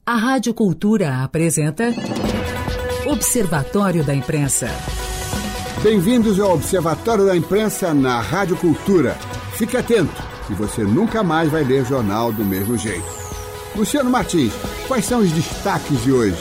A Rádio Cultura apresenta Observatório da Imprensa. Bem-vindos ao Observatório da Imprensa na Rádio Cultura. Fique atento, que você nunca mais vai ler jornal do mesmo jeito. Luciano Martins, quais são os destaques de hoje?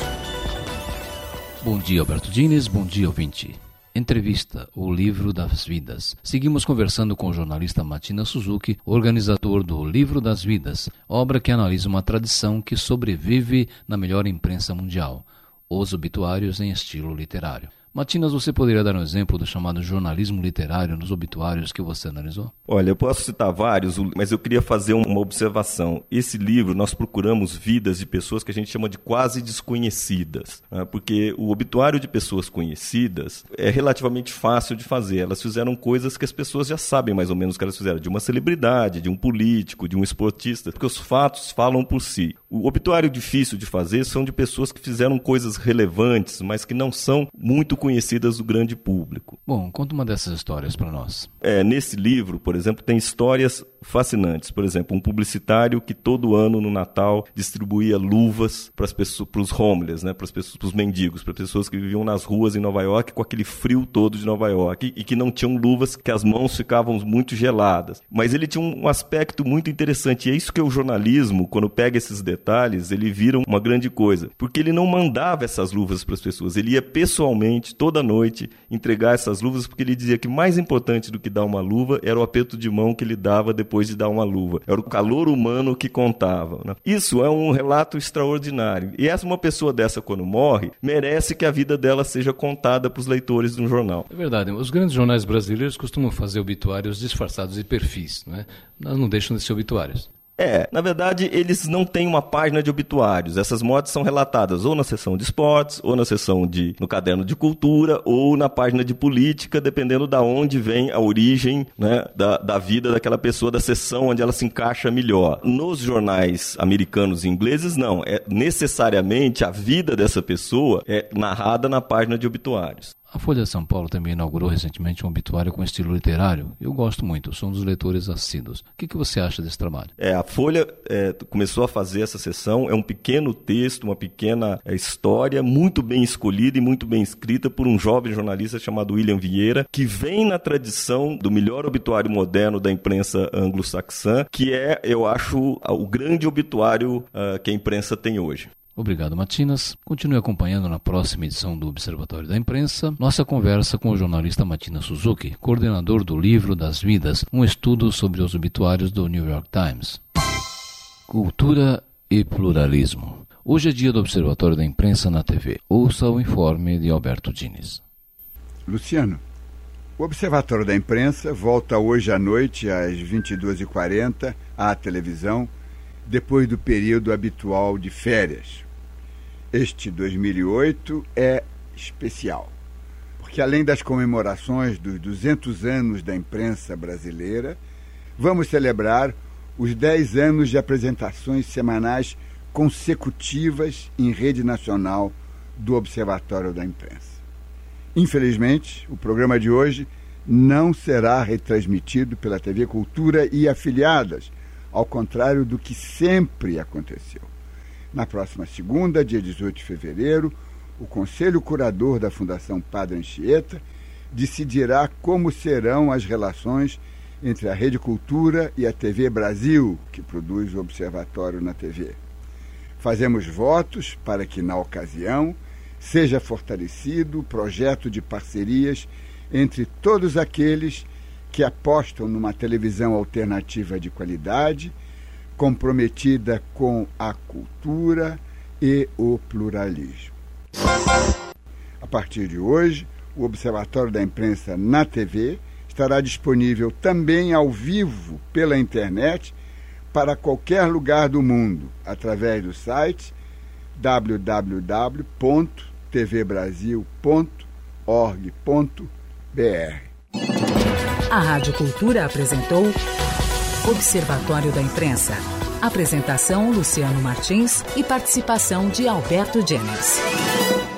Bom dia, Alberto Diniz. Bom dia, ouvinte. Entrevista, o Livro das Vidas. Seguimos conversando com o jornalista Matina Suzuki, organizador do Livro das Vidas, obra que analisa uma tradição que sobrevive na melhor imprensa mundial, os obituários em estilo literário. Matinas, você poderia dar um exemplo do chamado jornalismo literário nos obituários que você analisou? Olha, eu posso citar vários, mas eu queria fazer uma observação. Esse livro, nós procuramos vidas de pessoas que a gente chama de quase desconhecidas, né? Porque o obituário de pessoas conhecidas é relativamente fácil de fazer. Elas fizeram coisas que as pessoas já sabem mais ou menos que elas fizeram, de uma celebridade, de um político, de um esportista, porque os fatos falam por si. O obituário difícil de fazer são de pessoas que fizeram coisas relevantes, mas que não são muito conhecidas do grande público. Bom, conta uma dessas histórias para nós. Nesse livro, por exemplo, tem histórias fascinantes. Por exemplo, um publicitário que todo ano no Natal distribuía luvas para as pessoas, para os homeless, né, para os mendigos, para pessoas que viviam nas ruas em Nova York com aquele frio todo de Nova York e que não tinham luvas, que as mãos ficavam muito geladas. Mas ele tinha um aspecto muito interessante, e é isso que o jornalismo, quando pega esses detalhes, ele vira uma grande coisa, porque ele não mandava essas luvas para as pessoas, ele ia pessoalmente, toda noite, entregar essas luvas, porque ele dizia que mais importante do que dar uma luva era o aperto de mão que ele dava depois de dar uma luva. Era o calor humano que contava, né? Isso é um relato extraordinário. E uma pessoa dessa, quando morre, merece que a vida dela seja contada para os leitores de um jornal. É verdade. Os grandes jornais brasileiros costumam fazer obituários disfarçados de perfis, né? Mas não deixam de ser obituários. Na verdade, eles não têm uma página de obituários. Essas mortes são relatadas ou na seção de esportes, ou na seção no caderno de cultura, ou na página de política, dependendo da onde vem a origem, né, da vida daquela pessoa, da seção onde ela se encaixa melhor. Nos jornais americanos e ingleses, não. Necessariamente a vida dessa pessoa é narrada na página de obituários. A Folha de São Paulo também inaugurou recentemente um obituário com estilo literário. Eu gosto muito, sou um dos leitores assíduos. O que você acha desse trabalho? A Folha começou a fazer essa sessão, é um pequeno texto, uma pequena história, muito bem escolhida e muito bem escrita por um jovem jornalista chamado William Vieira, que vem na tradição do melhor obituário moderno da imprensa anglo-saxã, que eu acho, o grande obituário que a imprensa tem hoje. Obrigado, Matinas. Continue acompanhando na próxima edição do Observatório da Imprensa nossa conversa com o jornalista Matina Suzuki, coordenador do Livro das Vidas, um estudo sobre os obituários do New York Times. Cultura e pluralismo. Hoje é dia do Observatório da Imprensa na TV. Ouça o informe de Alberto Diniz. Luciano, o Observatório da Imprensa volta hoje à noite, às 22h40, à televisão, depois do período habitual de férias. Este 2008 é especial, porque além das comemorações dos 200 anos da imprensa brasileira, vamos celebrar os 10 anos de apresentações semanais consecutivas em rede nacional do Observatório da Imprensa. Infelizmente, o programa de hoje não será retransmitido pela TV Cultura e afiliadas, ao contrário do que sempre aconteceu. Na próxima segunda, dia 18 de fevereiro, o Conselho Curador da Fundação Padre Anchieta decidirá como serão as relações entre a Rede Cultura e a TV Brasil, que produz o Observatório na TV. Fazemos votos para que, na ocasião, seja fortalecido o projeto de parcerias entre todos aqueles que apostam numa televisão alternativa de qualidade, comprometida com a cultura e o pluralismo. A partir de hoje, o Observatório da Imprensa na TV estará disponível também ao vivo pela internet para qualquer lugar do mundo, através do site www.tvbrasil.org.br. A Rádio Cultura apresentou Observatório da Imprensa. Apresentação Luciano Martins e participação de Alberto Diniz.